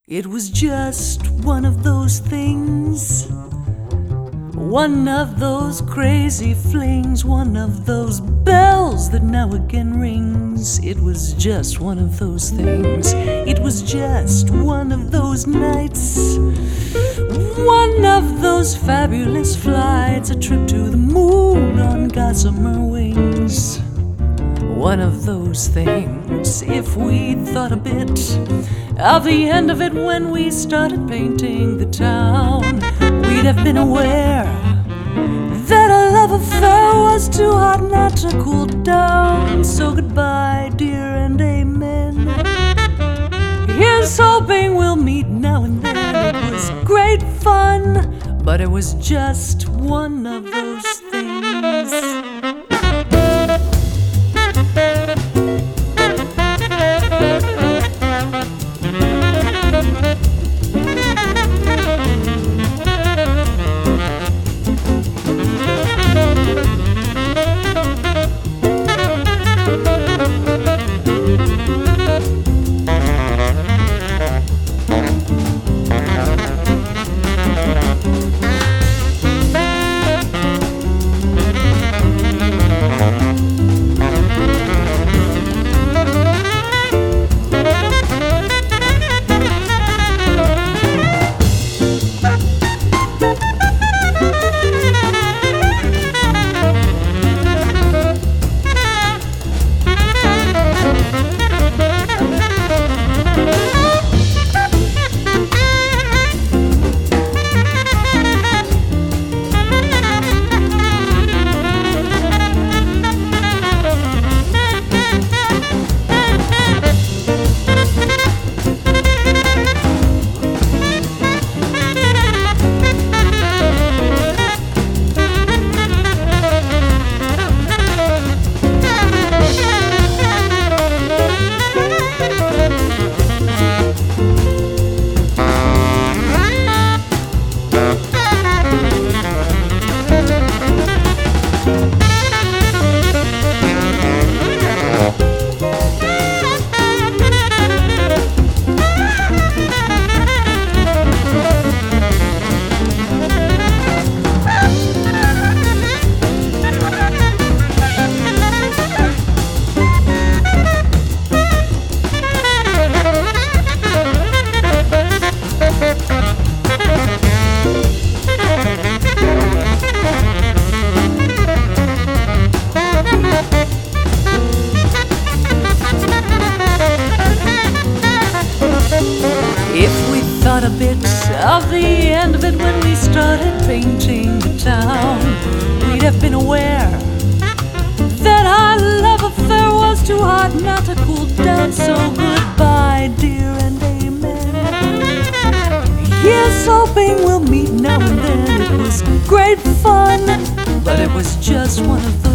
It was just one of those things, one of those crazy flings, one of those bells that now again rings. It was just one of those things. It was just one of those nights, one of those fabulous flights, a trip to the moon on gossamer wings. One of those things. If we'd thought a bit of the end of it when we started painting the town, we'd have been aware that a love affair was too hot not to cool down. So goodbye, dear, and amen. Here's hoping we'll meet now and then. It was great fun, but it was just one of those things. If we thought a bit of the end of it when we started painting the town, we'd have been aware that our love affair was too hot not to cool down. So goodbye, dear, and amen. Here's hoping we'll meet now and then. It was great fun, but it was just one of those